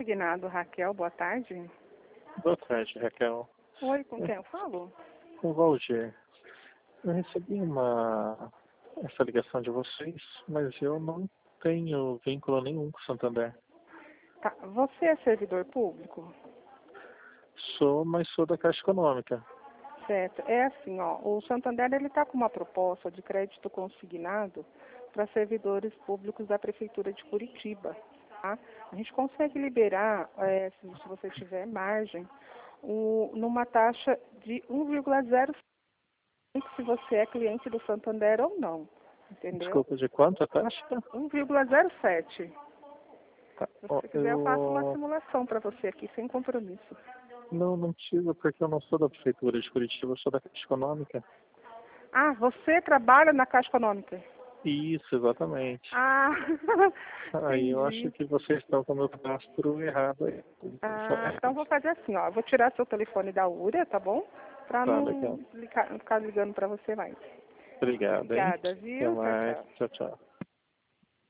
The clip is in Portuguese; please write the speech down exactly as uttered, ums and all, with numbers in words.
Consignado, Raquel, boa tarde. Boa tarde, Raquel. Oi, com quem eu falo? Com o Valdir. Eu recebi uma essa ligação de vocês, mas eu não tenho vínculo nenhum com o Santander. Tá, você é servidor público? Sou, mas sou da Caixa Econômica. Certo. É assim, ó, o Santander ele está com uma proposta de crédito consignado para servidores públicos da Prefeitura de Curitiba. Tá? A gente consegue liberar, é, se, se você tiver margem, o, numa taxa de um vírgula zero cinco se você é cliente do Santander ou não. Entendeu? Desculpa, de quanto a taxa? um vírgula zero sete. Tá. Se Ó, você quiser, eu faço uma eu simulação para você aqui, sem compromisso. não, não precisa, porque eu não sou da Prefeitura de Curitiba, eu sou da Caixa Econômica. Ah, você trabalha na Caixa Econômica? Isso, exatamente. Ah, Aí eu acho entendi. que vocês estão com o meu cadastro errado aí. Ah, então vou fazer assim, ó. Eu vou tirar seu telefone da U R A, tá bom? Pra Tá, não legal. ligar- ficar ligando pra você mais. Obrigado, hein? Obrigada, Até viu? Tchau, mais. tchau. Tchau, tchau.